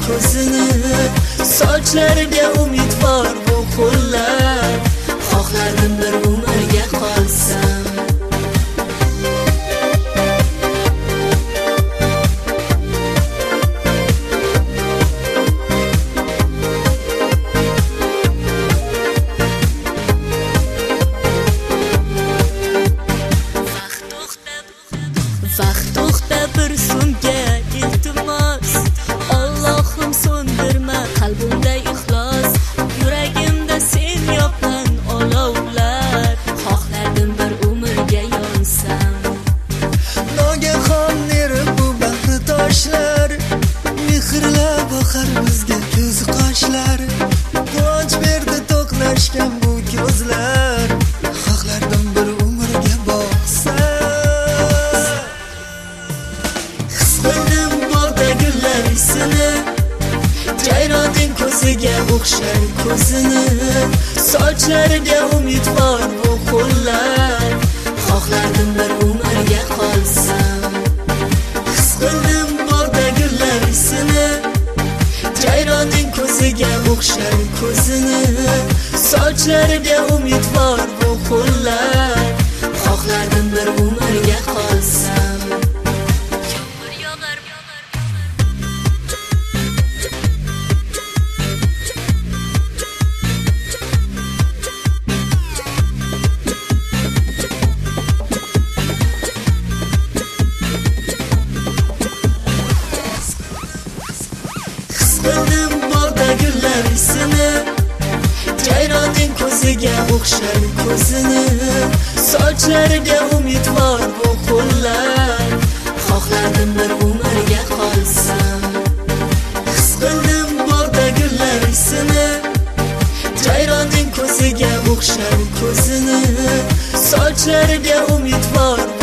ko'zini, sochlariga umidvor bu qo'llar. Xohlardim bir umrga qolsam. Vaqt to'xta bir so'mga iltimos, Allohim so'ndirma qalbimda ixlos, yuragimda sen yoqqan olovlar, xohlardim bir umrga yonsam. Nogahon erib bu bahri toshlar, mehrlab oqar bizga ko'z qoshlar, quvonch berdi to'qnashgan bu ko'zlar, xohlardim bir umrga boqsam. Jayronning ko'ziga o'xshar ko'zini, sochlariga umidvor bu qo'llar. Xohlardim bir umrga qolsam. His qildim bog'da gullar isini, Jayronning ko'ziga o'xshar ko'zini, sochlariga umidvor bu qo'llar. Xohlardim bir umrga qolsam. Qildim bog'da gullar isini, Jayronning ko'ziga o'xshar ko'zini, sochlariga umidvor bu qo'llar. Xohlardim bir umrga qolsam. His qildim bog'da gullar isini, Jayronning ko'ziga o'xshar ko'zini, sochlariga umidvor